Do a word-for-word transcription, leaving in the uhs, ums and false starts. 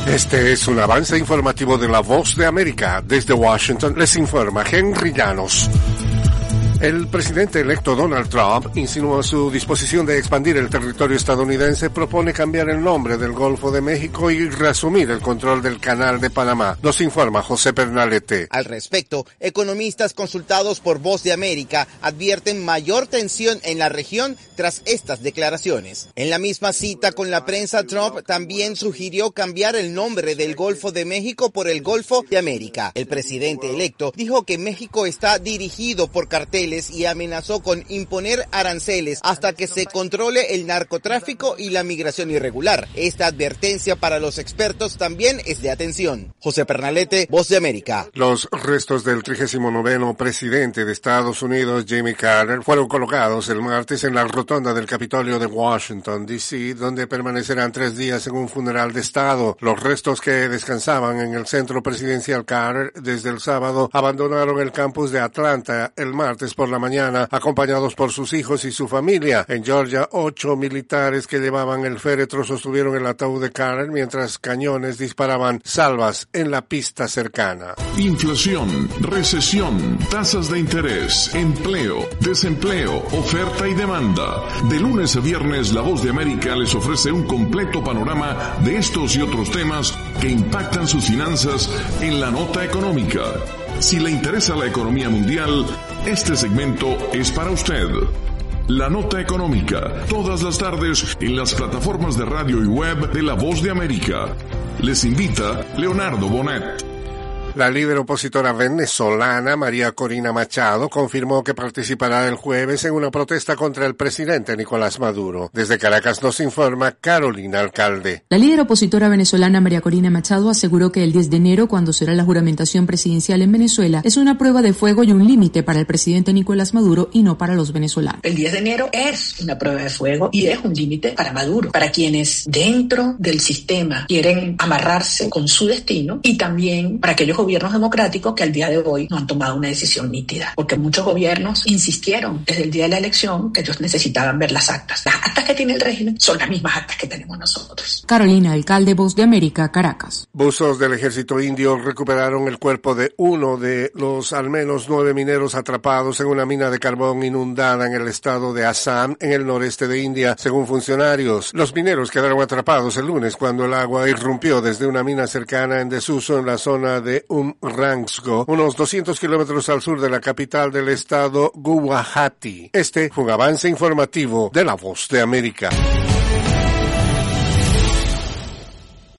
Este es un avance informativo de La Voz de América. Desde Washington les informa Henry Llanos. El presidente electo Donald Trump insinuó su disposición de expandir el territorio estadounidense, propone cambiar el nombre del Golfo de México y reasumir el control del Canal de Panamá. Nos informa José Pernalete. Al respecto, economistas consultados por Voz de América advierten mayor tensión en la región tras estas declaraciones. En la misma cita con la prensa, Trump también sugirió cambiar el nombre del Golfo de México por el Golfo de América. El presidente electo dijo que México está dirigido por carteles y amenazó con imponer aranceles hasta que se controle el narcotráfico y la migración irregular. Esta advertencia para los expertos también es de atención. José Pernalete, Voz de América. Los restos del trigésimo noveno presidente de Estados Unidos, Jimmy Carter, fueron colocados el martes en la rotonda del Capitolio de Washington, D C, donde permanecerán tres días en un funeral de Estado. Los restos que descansaban en el centro presidencial Carter desde el sábado abandonaron el campus de Atlanta el martes por la mañana, acompañados por sus hijos y su familia. En Georgia, ocho militares que llevaban el féretro sostuvieron el ataúd de Carter mientras cañones disparaban salvas en la pista cercana. Inflación, recesión, tasas de interés, empleo, desempleo, oferta y demanda. De lunes a viernes, La Voz de América les ofrece un completo panorama de estos y otros temas que impactan sus finanzas en la nota económica. Si le interesa la economía mundial, este segmento es para usted. La Nota Económica, todas las tardes en las plataformas de radio y web de La Voz de América. Les invita Leonardo Bonet. La líder opositora venezolana María Corina Machado confirmó que participará el jueves en una protesta contra el presidente Nicolás Maduro. Desde Caracas nos informa Carolina Alcalde. La líder opositora venezolana María Corina Machado aseguró que el diez de enero, cuando será la juramentación presidencial en Venezuela, es una prueba de fuego y un límite para el presidente Nicolás Maduro y no para los venezolanos. El diez de enero es una prueba de fuego y es un límite para Maduro, para quienes dentro del sistema quieren amarrarse con su destino y también para aquellos gobiernos democráticos que al día de hoy no han tomado una decisión nítida, porque muchos gobiernos insistieron desde el día de la elección que ellos necesitaban ver las actas. Las actas que tiene el régimen son las mismas actas que tenemos nosotros. Carolina Alcalde, Voz de América, Caracas. Buzos del ejército indio recuperaron el cuerpo de uno de los al menos nueve mineros atrapados en una mina de carbón inundada en el estado de Assam, en el noreste de India, según funcionarios. Los mineros quedaron atrapados el lunes cuando el agua irrumpió desde una mina cercana en desuso en la zona de Umrangsgo, unos doscientos kilómetros al sur de la capital del estado, Guwahati. Este fue un avance informativo de La Voz de América.